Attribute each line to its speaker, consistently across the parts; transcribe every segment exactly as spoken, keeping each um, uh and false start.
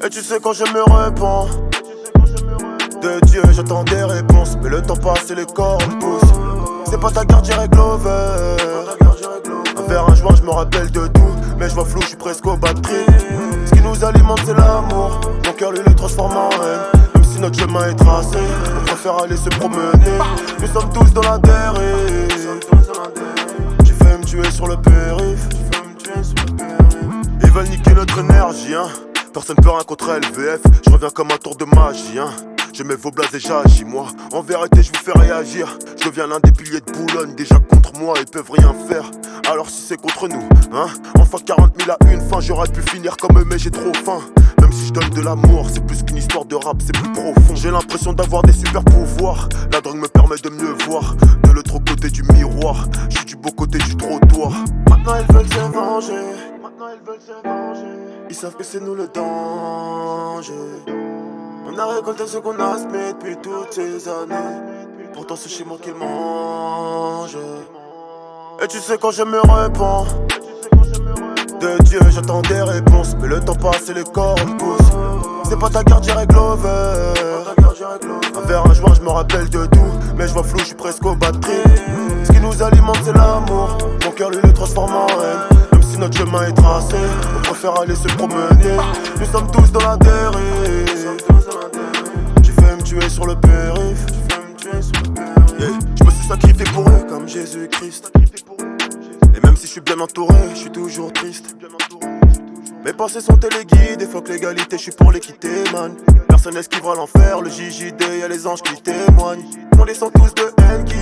Speaker 1: Et tu sais quand je me répands de Dieu, j'attends des réponses. Mais le temps passe et les corps me poussent. C'est pas ta garde, j'irai Glover. Un verre, un joint, je me rappelle de tout. Mais je vois flou, je suis presque au bas de trip. Ce qui nous alimente, c'est l'amour. Mon cœur, lui, le transforme en haine. Même si notre chemin est tracé, on préfère aller se promener. Nous sommes tous dans la dérive. Tu fais me tuer sur le périph'. Ils veulent niquer notre énergie, hein. Personne peut rien contre L V F. Je reviens comme un tour de magie, hein. Je mets vos blases et j'agis, moi. En vérité, je vous fais réagir. Je deviens l'un des piliers de Boulogne. Déjà contre moi, ils peuvent rien faire. Alors si c'est contre nous, hein. Enfin quarante mille à une fin, j'aurais pu finir comme eux, mais j'ai trop faim. Même si je donne de l'amour, c'est plus qu'une histoire de rap, c'est plus profond. J'ai l'impression d'avoir des super pouvoirs. La drogue me permet de mieux voir. De l'autre côté du miroir, je suis du beau côté du trottoir. Maintenant ils veulent se venger. Maintenant ils veulent se venger. Ils savent que c'est nous le danger. On a récolté ce qu'on a semé depuis toutes ces années. Pourtant c'est chez moi qu'ils mangent. Et tu sais quand je me répands de Dieu, j'attends des réponses. Mais le temps passe et les corps me poussent. C'est pas ta garde, j'irai Glover. Un verre, un joint, je me rappelle de tout. Mais je vois flou, je suis presque au bas de trip. Ce qui nous alimente, c'est l'amour. Mon cœur, lui, le transforme en haine. Même si notre chemin est tracé, on préfère aller se promener. Nous sommes tous dans la dérive. Tu fais me tuer sur le périph'. Yeah. Je me suis sacrifié pour eux comme Jésus-Christ. Et même si je suis bien entouré, je suis toujours triste. Mes pensées sont téléguides, faut que l'égalité, je suis pour l'équité, man. Personne n'esquivera l'enfer, le J J D, y'a les anges qui témoignent. On descend tous de haine qui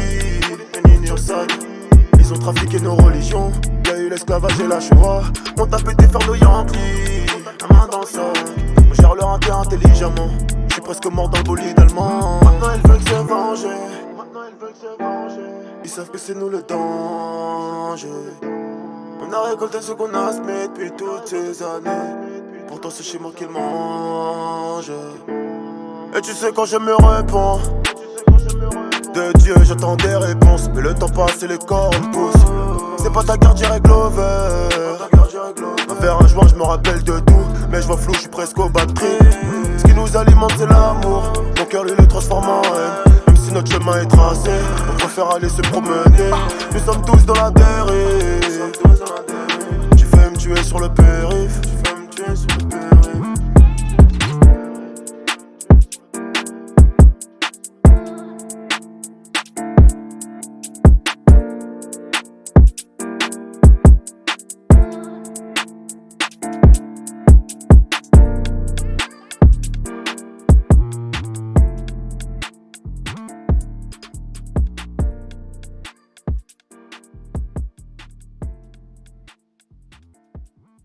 Speaker 1: ils ont trafiqué nos religions. Y'a eu l'esclavage et la Shoah. On t'a pété faire nos Yankees, la main dans le sac. On gère leur intérêt intelligemment. Je suis presque mort dans le bolide allemand. Maintenant ils veulent se venger. Maintenant ils veulent se venger. Ils savent que c'est nous le danger. On a récolté ce qu'on a semé depuis toutes ces années. Pourtant c'est chez moi qu'ils mangent. Et tu sais quand je me répands de Dieu, j'attends des réponses. Mais le temps passe et les corps me poussent. C'est pas ta garde, j'irai Glover. Un verre, un joint, je me rappelle de tout. Mais je vois flou, je suis presque au bas de trip. Ce qui nous alimente, c'est l'amour. Mon cœur, lui, le transforme en haine. Même si notre chemin est tracé, on préfère aller se promener. Nous sommes tous dans la dérive. Tu fais me tuer sur le périph'.